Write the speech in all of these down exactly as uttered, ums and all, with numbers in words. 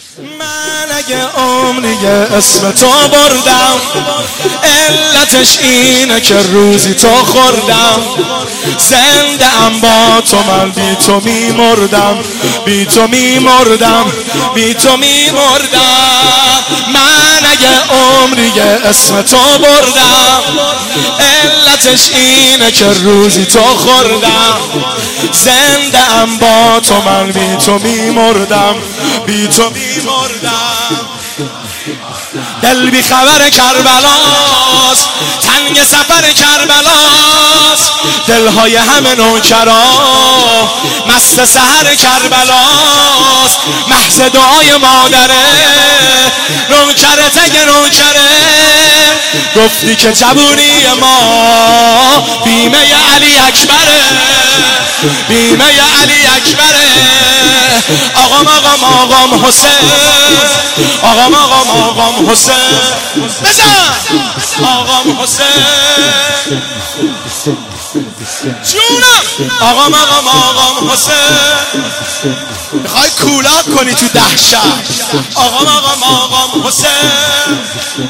من اگه عمری اسم تو بردم، علتش اینه که روزی تو خوردم. زنده ام با تو، من بی تو میمردم، بی تو میمردم، بی تو میمردم. من اگه عمری اسم تو بردم، علتش اینه که روزی تو خوردم. زنده ام با تو، من بی تو میمردم، بی تو میمردم. دل بی خبر کربلاست، تنگ سفر کربلاست. دلهای همه نوکرا مست سحر کربلاست. محض دعای مادره نوکره تگ نوکره. گفتی که جوونی ما بیمه علی اکبره، بیمه علی اکبره. آقام آقام آقام حسین، آقام آقام آقام حسین، بزن آقام حسین جونم. آقام آقام آقام حسین، میخوای کولاک کنی تو دهشت. آقام آقام آقام حسین،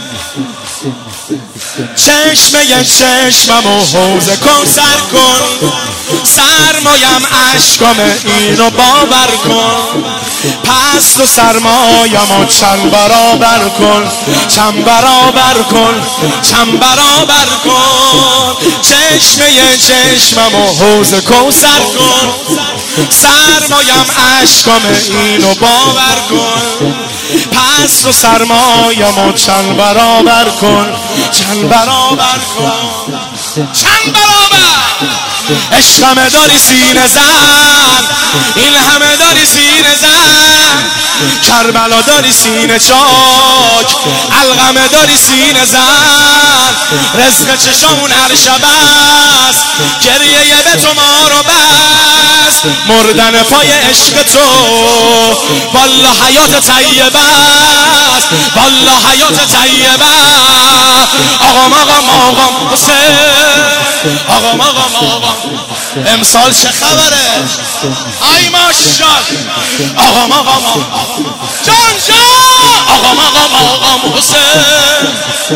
چشمه چشممو حوض کوثر کن. سرمایم عشقم اینو باور کن. پس تو سرمایمو چند برابر کن، چند برابر کن، چند برابر کن. چشمه چشممو حوض کوثر کن. سرمایم عشقم اینو باور کن. پس تو سرمایمو چند برابر کن، چند برابر کن، چند برابر. عشقمه داری سینه زن، این همه داری سینه زن. کربلا داری سینه چاک، علقمه داری سینه زن. رزق چشامون هر شب است، گریه به تو ما رو بس. مردن پای عشق تو والله حیات طیبه است، والله حیات طیبه. آقام آقام آقام حسین، آقام آقام آقام. امسال چه خبره؟ آی ماشال. آقام آقام آقام جان جان. آقام آقام آقام حسین،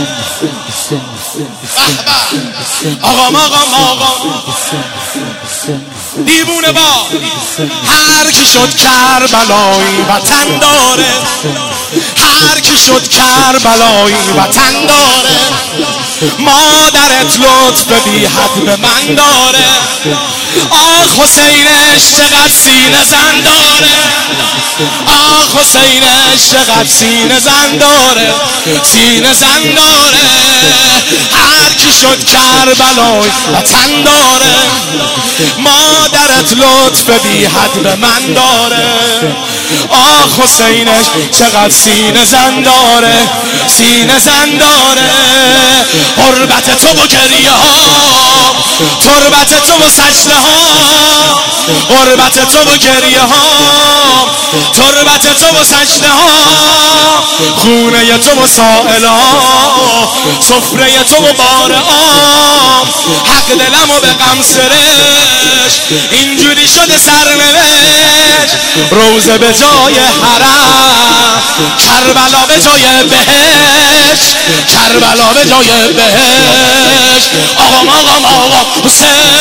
آقام آقام آقام. دیوونه با هر کی شد کربلایی وطن داره، هر کی شد کربلایی وطن داره. مادرت لطف بی حد به من داره. آخ حسینش چقدر سینه زن داره، آخ حسینش چقدر سینه زن داره، سینه زن داره. هر کی شد کربلای وطن داره. مادرت لطف بی حد به من داره. آخ حسینش چقدر سینه زن داره، سینه زن داره. قربت تو و گریه ها، تربت تو و سجده ها. قربت تو و گریه ها، تربت تو و سجده ها. خونه تو و سائل ها، سفره تو و بار آم. حق دلمو به غم سرش، اینجوری شده سرنوشت. روزه به جای حرم، کربلا به جای بهشت، کربلا به جای بهشت. آقام آقام آقام حسین،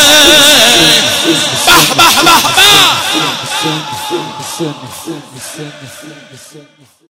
به به به به.